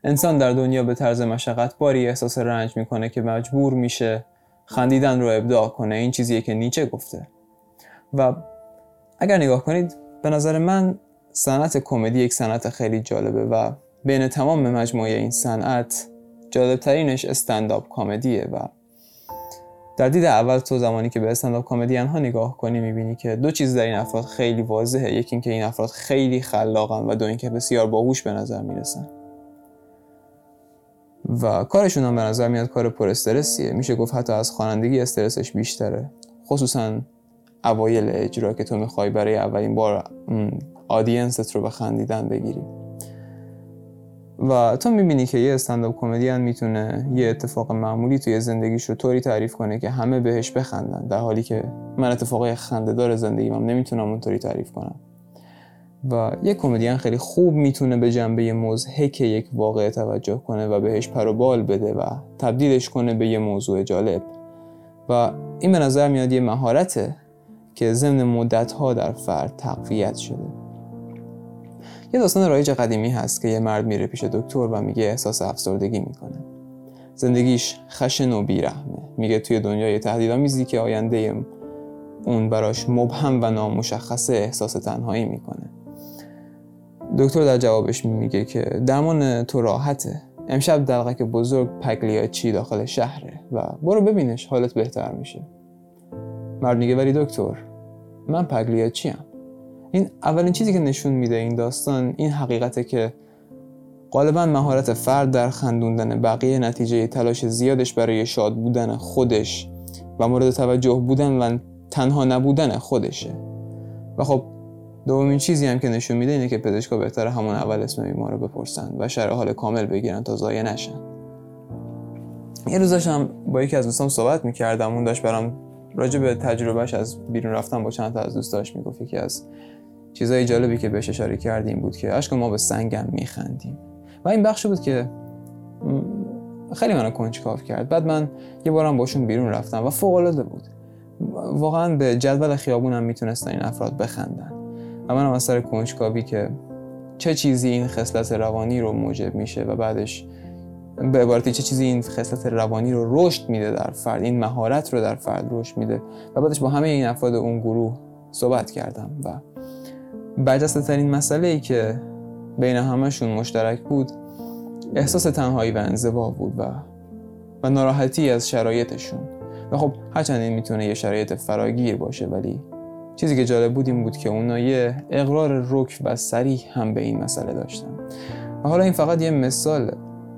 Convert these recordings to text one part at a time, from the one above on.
انسان در دنیا به طرز مشقتباری احساس رنج میکنه که مجبور میشه خندیدن رو ابداع کنه. این چیزیه که نیچه گفته. و اگر نگاه کنید به نظر من صنعت کمدی یک صنعت خیلی جالبه و بین تمام مجموعه این صنعت جالبترینش استندآپ کمدیه. و در دید اول تو زمانی که به استندآپ کمدین ها نگاه کنی میبینی که دو چیز در این افراد خیلی واضحه. یکی این که این افراد خیلی خلاقن و دو این که بسیار باهوش به نظر میرسن و کارشون هم به نظر میاد کار پر استرسیه. میشه گفت حتی از خوانندگی استرسش بیشتره، خصوصا اوایل اجرا که تو میخوای برای اولین بار آدینست رو به خندیدن بگیری. و تو میبینی که یه استندآپ کمدین میتونه یه اتفاق معمولی توی زندگیش رو طوری تعریف کنه که همه بهش بخندن، در حالی که من اتفاقای خنده‌دار زندگیم هم نمیتونم اونطوری تعریف کنم. و یه کمدین خیلی خوب میتونه به جنبه مضحک یک واقعه توجه کنه و بهش پر و بال بده و تبدیلش کنه به یه موضوع جالب. و این به نظر میاد یه مهارته که ضمن مدت‌ها در فرد تقویت شده. یه داستان رایج قدیمی هست که یه مرد میره پیش دکتر و میگه احساس افسردگی میکنه. زندگیش خشن و بیرحمه. میگه توی دنیای تهدیدآمیزی که آینده اون براش مبهم و نامشخصه احساس تنهایی میکنه. دکتر در جوابش میگه که درمان تو راحته. امشب دلقک بزرگ پگلیاچی داخل شهره و برو ببینش، حالت بهتر میشه. مرد میگه ولی دکتر من پگلیاچی ام. این اولین چیزی که نشون میده این داستان این حقیقته که غالباً مهارت فرد در خندوندن بقیه نتیجه تلاش زیادش برای شاد بودن خودش و مورد توجه بودن و تنها نبودن خودشه. و خب دومین چیزی هم که نشون میده اینه که پزشکا بهتره همون اول اسم بیمار رو بپرسن و شرح حال کامل بگیرن تا ضایع نشن. یه روز داشتم با یکی از دوستام صحبت میکردم، اون داشت برام راجع به تجربهش از بیرون رفتن با چند تا از دوستاش میگفت. یکی از چیزای جالبی که بهش اشاره کردیم بود که اشک ما به سنگم میخندیم و این بخشی بود که خیلی منو کنجکاو کرد. بعد من یه بارم باشون بیرون رفتم و فوق العاده بود. واقعا به جدول خیابونم میتونستن این افراد بخندن و منم از سر کنجکاوی که چه چیزی این خصلت روانی رو موجب میشه و بعدش به عبارتی چه چیزی این خصلت روانی رو رشد میده در فرد، این مهارت رو در فرد رشد میده و بعدش با همه این افراد اون گروه صحبت کردم و برجسته ترین مسئله ای که بین همشون مشترک بود احساس تنهایی و انزوا بود و ناراحتی از شرایطشون. و خب هرچند این میتونه یه شرایط فراگیر باشه، ولی چیزی که جالب بود این بود که اونا یه اقرار رک و صریح هم به این مسئله داشتن. و حالا این فقط یه مثال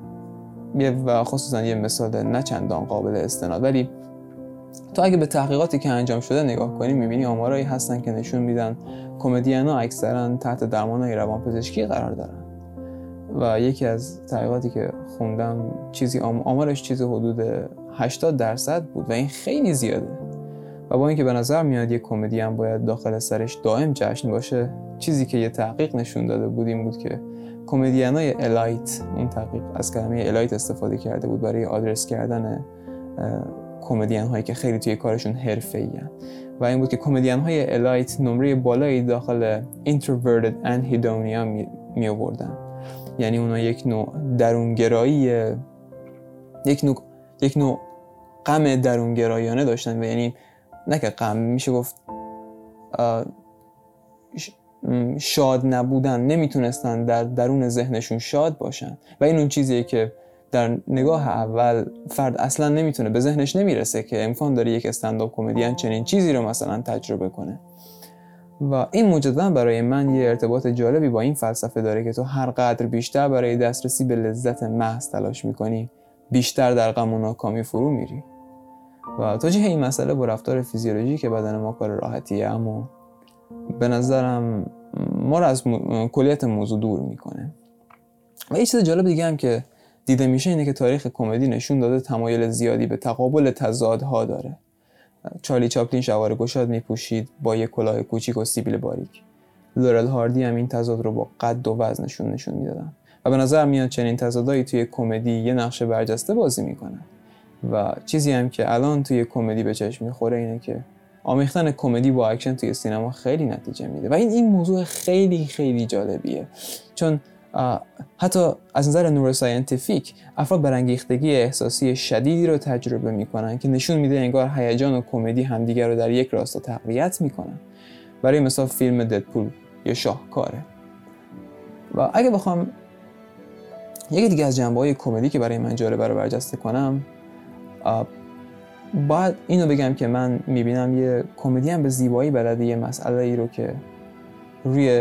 و خصوصا یه مثال نه چندان قابل استناد، ولی تو اگه به تحقیقاتی که انجام شده نگاه کنی میبینی آمارایی هستن که نشون میدن کمدین‌ها اکثرا تحت درمان‌های روانپزشکی قرار دارن. و یکی از تحقیقاتی که خوندم آمارش چیزی حدود 80% بود و این خیلی زیاده. و با اینکه به نظر میاد یک کمدین باید داخل سرش دائم جشن باشه، چیزی که یه تحقیق نشون داده بود این بود که کمدین‌های الایت، اون تحقیق از کلمه الایت استفاده کرده بود برای آدرس کردن کمدین هایی که خیلی توی کارشون حرفه‌این و این بود که کمدین های الایت نمره بالایی داخل introverted anhedonia می آوردن. یعنی اونا یک نوع درونگرایی، یک نوع غم درونگرایانه داشتن و یعنی نه که غم، میشه گفت شاد نبودن، نمیتونستن در درون ذهنشون شاد باشن و این اون چیزیه که در نگاه اول فرد اصلا نمیتونه، به ذهنش نمیرسه که امکان داره یک استندآپ کمدین چنین چیزی رو مثلا تجربه کنه. و این مجددا برای من یه ارتباط جالبی با این فلسفه داره که تو هر قدر بیشتر برای دسترسی به لذت محض تلاش میکنی، بیشتر در غم و ناکامی فرو میری. و توجیه این مسئله با رفتار فیزیولوژیک بدن ما کار راحتیه، اما به نظرم ما رو از کلیت موضوع دور میکنه. و یه چیز جالب دیگه هم که دیده میشه اینه که تاریخ کمدی نشون داده تمایل زیادی به تقابل تضادها داره. چارلی چاپلین شلوار گشاد میپوشید با یک کلاه کوچیک و سیبیل باریک. لورل هاردی هم این تضاد رو با قد و وزنشون نشون میدادن و به نظر میاد چنین تضادایی توی کمدی یه نقش برجسته بازی میکنن. و چیزی هم که الان توی کمدی به چشم میخوره اینه که آمیختن کمدی با اکشن توی سینما خیلی نتیجه میده و این موضوع خیلی خیلی جالبیه، چون حتی از نظر نوروساینتیفیک افراد برانگیختگی احساسی شدیدی رو تجربه میکنن که نشون میده انگار هیجان و کمدی همدیگر رو در یک راستا تقویت میکنن. برای مثال فیلم ددپول یا شاهکاره. و اگه بخوام یکی دیگه از جنبه‌های کمدی که برای من جالبه رو برجسته کنم، باید اینو بگم که من میبینم یه کمدین به زیبایی بلده یه مسئله ای رو که روی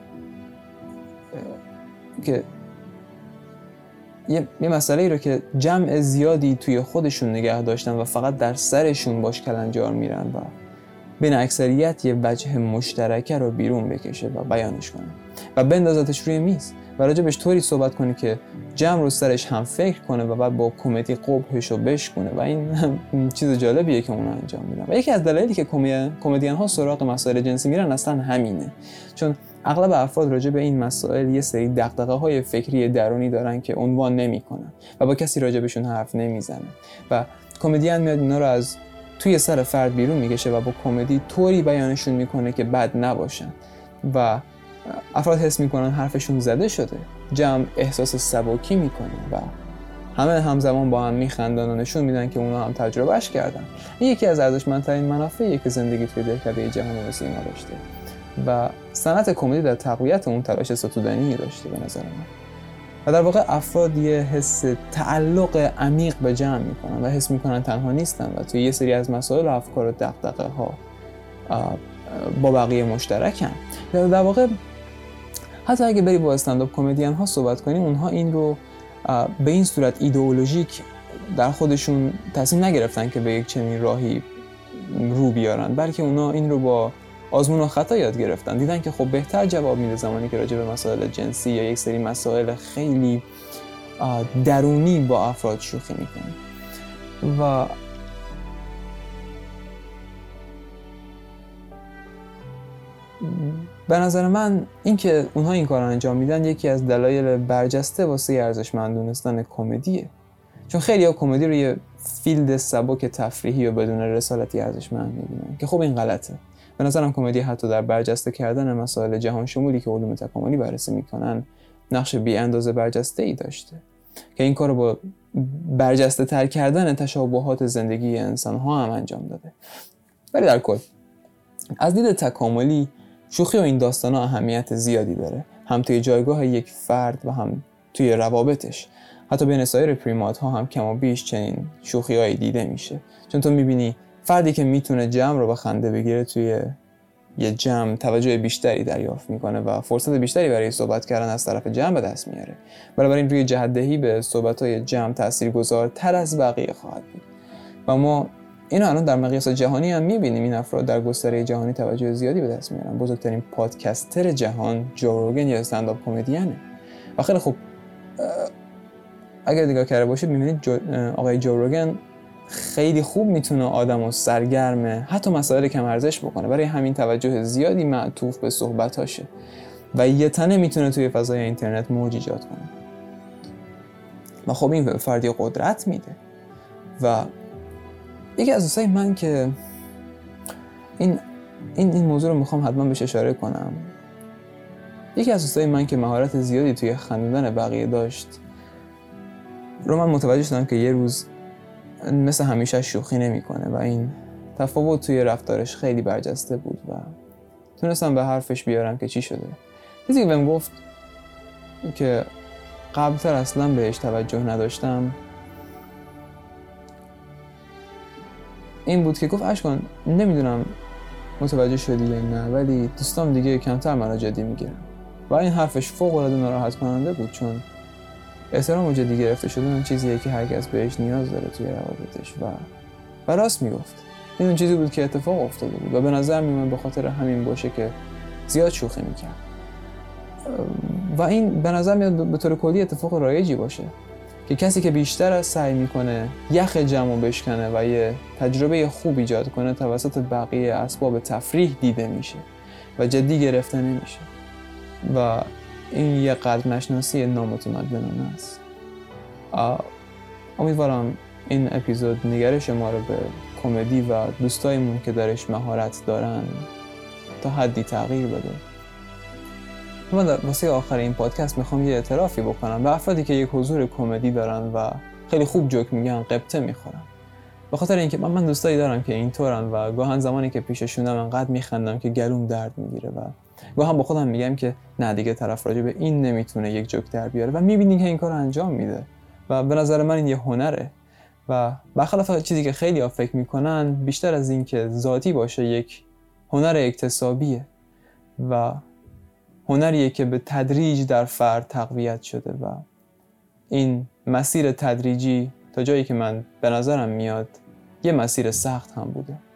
یه مسئله ای رو که جمع زیادی توی خودشون نگه داشتن و فقط در سرشون باش کلنجار میرن و بین اکثریت یه وجه مشترکه رو بیرون بکشه و بیانش کنه و بندازتش روی میز و راجبش طوری صحبت کنه که جمع رو سرش هم فکر کنه و بعد با کمدی قبحش رو بشکنه و این چیز جالبیه که اونا انجام میدن. و یکی از دلایلی که کمدین ها سراغ مسائل جنسی میرن اصلا همینه، چون اغلب افراد راجع به این مسائل یه سری دغدغه‌های فکری درونی دارن که عنوان نمی‌کنن و با کسی راجع بهشون حرف نمیزنن و کمدین میاد اینا رو از توی سر فرد بیرون میکشه و با کمدی طوری بیانشون میکنه که بد نباشن و افراد حس میکنن حرفشون زده شده، جمع احساس سبکی میکنه و همه همزمان با هم میخندن و نشون میدن که اونا هم تجربهش کردن. این یکی از ارزشمندترین منافعیه که زندگی توی دهکده جهانی واسه ما داشته و صنعت کمدی در تقویت اون تلاش ستودنی داشته به نظر من. و در واقع افراد یه حس تعلق عمیق به جمع میکنن و حس میکنن تنها نیستن و توی یه سری از مسائل و افکار و دغدغه‌ها با بقیه مشترکن. در واقع حتی اگه بری با استندآپ کمدین ها صحبت کنیم، اونها این رو به این صورت ایدئولوژیک در خودشون تصمیم نگرفتن که به یک چنین راهی رو بیارن، بلکه اونها این رو با آزمون و خطا یاد گرفتن. دیدن که خب بهتر جواب میده زمانی که راجع به مسائل جنسی یا یک سری مسائل خیلی درونی با افراد شوخی میکنه. و به نظر من این که اونها این کار رو انجام میدن یکی از دلایل برجسته واسه ارزشمند دونستن کمدیه، چون خیلی ها کمدی رو یه فیلد سبک تفریحی و بدون رسالتی ارزشمند میبینن که خب این غلطه. به نظرم کمدی حتی در برجسته کردن مسائل جهان شمولی که علوم تکاملی بررسی میکنن نقش بی اندازه برجسته ای داشته که این کار رو با برجسته تر کردن تشابهات زندگی انسان ها هم انجام داده. ولی در کل از دید تکاملی شوخی و این داستان ها اهمیت زیادی داره، هم توی جایگاه یک فرد و هم توی روابطش. حتی بین سایر پریمات ها هم کم و بیش چنین شوخی هایی دیده میشه، چون تو میبینی فردی که میتونه جمع رو به خنده بگیره توی یه جمع توجه بیشتری دریافت میکنه و فرصت بیشتری برای صحبت کردن از طرف جمع به دست میاره. بنابراین روی جهت‌دهی به صحبت‌های جمع تاثیرگذارتر از بقیه خواهد بود. و ما اینو الان در مقیاس جهانی هم میبینیم، این افراد در گستره جهانی توجه زیادی به دست میارن. بزرگترین پادکستر جهان جو روگن یا استندآپ کمدینه. و خیلی خوب اگر نگاه کرده باشید میبینید آقای جو روگن خیلی خوب میتونه آدمو سرگرم حتی مسائل کم ارزش بکنه، برای همین توجه زیادی معطوف به صحبتاشه و یه تنه میتونه توی فضای اینترنت موج ایجاد کنه و خب این به فردی قدرت میده. و یکی از دوستای من که این موضوع رو میخوام حتما بهش اشاره کنم، یکی از دوستای من که مهارت زیادی توی خندوندن بقیه داشت رو من متوجه شدم که یه روز مثل همیشه شوخی نمیکنه و این تفاوت توی رفتارش خیلی برجسته بود و تونستم به حرفش بیارم که چی شده. چیزی که بهم گفت که قبلتر اصلا بهش توجه نداشتم این بود که گفت اشکان نمیدونم متوجه شدی یا نه، ولی دوستام دیگه کمتر منو جدی میگیرن. و این حرفش فوق العاده ناراحت کننده بود، چون احترام و جدی گرفته شدن چیزیه که هر کس بهش نیاز داره توی روابطش و راست میگفت. این اون چیزی بود که اتفاق افتاده بود و به نظر میومد به خاطر همین باشه که زیاد شوخی میکرد و این به نظر میاد به طور کلی اتفاق رایجی باشه که کسی که بیشتر از سعی میکنه یخ جمعو بشکنه و یه تجربه خوب ایجاد کنه توسط بقیه اسباب تفریح دیده میشه و جدی گرفته نمیشه و این یه قدر نشناسی نامتمدنانه است. امیدوارم این اپیزود نگرش ما رو به کمدی و دوستایمون که درش مهارت دارن تا حدی تغییر بده. من واسه آخر این پادکست میخوام یه اعترافی بکنم به افرادی که یک حضور کمدی دارن و خیلی خوب جوک میگن، قبطه میخورن. به خاطر اینکه من دوستایی دارم که اینطورن و گاهن زمانی که پیششونم انقدر میخندم که گلوم درد میگیره و گاهن با خودم میگم که نه دیگه طرف راجع به این نمیتونه یک جوک در بیاره و میبینی که این کارو انجام میده و به نظر من این یه هنره و برخلاف چیزی که خیلی ها فکر میکنن، بیشتر از این که ذاتی باشه یک هنر اکتسابیه و هنریه که به تدریج در فرد تقویت شده و این مسیر تدریجی تا جایی که من به نظرم میاد یه مسیر سخت هم بوده.